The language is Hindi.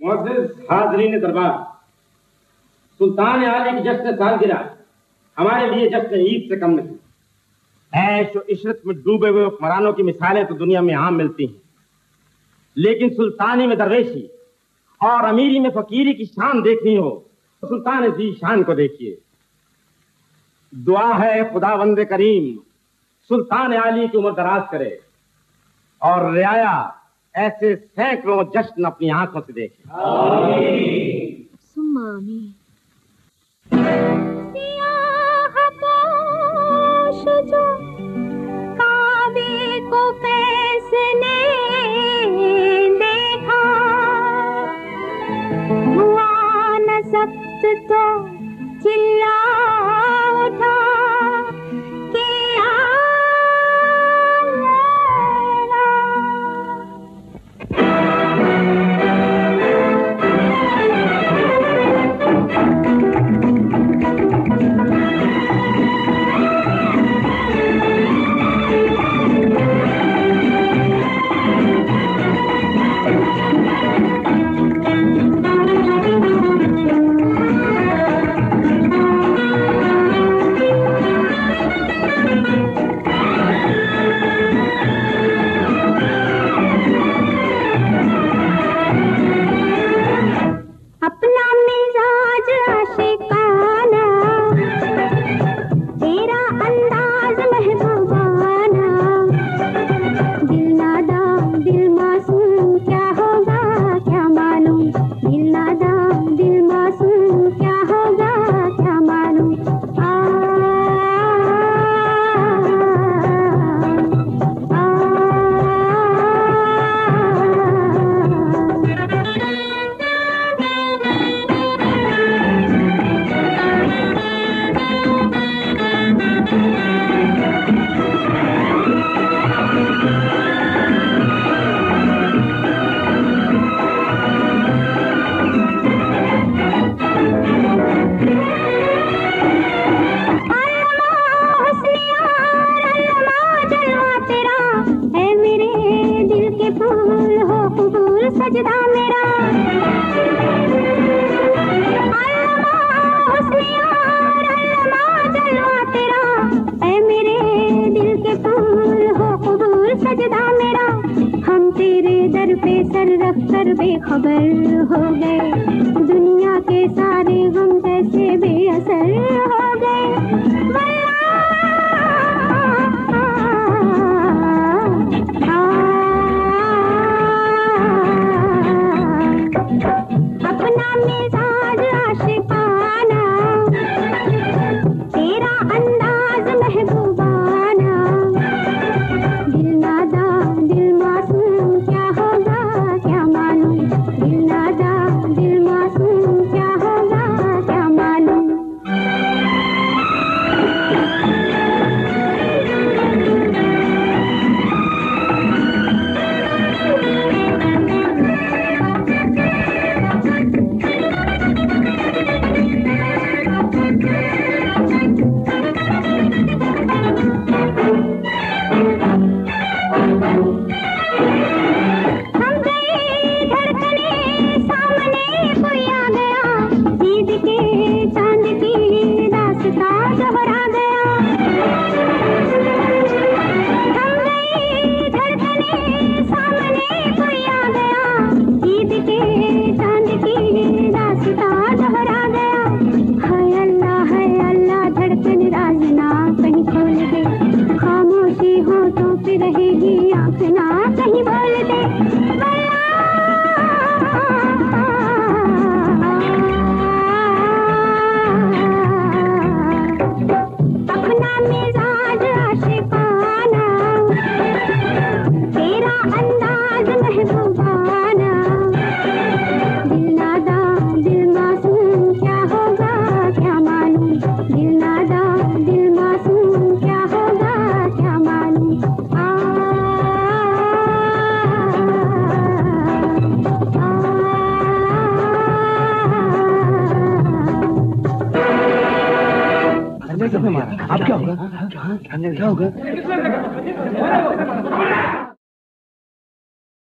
मुअज़्ज़िज़ हाज़रीन दरबार, सुल्तान आली की जश्न सालगिरह हमारे लिए जश्न ईद से कम नहीं। ऐश और इशरत में डूबे हुए हुक्मरानों की मिसालें तो दुनिया में आम मिलती हैं, लेकिन सुल्तानी में दरवेशी और अमीरी में फकीरी की शान देखनी हो तो सुल्तान जी शान को देखिए। दुआ है खुदावंद करीम सुल्तान आली की उम्र दराज करे और रियाया ऐसे सैकड़ों जश्न अपनी आंखों से देखे। आमीन। सियाह पोश जो काबे को कैसने देखा, हुआ न सख्त तो चिल्ला उठा कि सजदा मेरा तेरा ऐ मेरे दिल के फूल हो कबूल सजदा मेरा। हम तेरे दर पे सर रख कर बेखबर हो गए, दुनिया के सारे गम कैसे बेअसर हो गए। अपना मिजाज आशिकाना, तेरा अंदाज महबूबाना, दिल नादा दिल मासूम क्या होगा क्या मालूम, दिल नादा दिल मासूम क्या होगा क्या मालूम। रहेगी आँख ना कहीं बोल दे अपना मिजाज आशिकाना, तेरा अंदाज महबूबाना, दिल नादा दिल मासूम क्या होगा क्या मालूम, दिल नादा दिल मासूम क्या होगा क्या मालूम। अब क्या होगा? क्या होगा?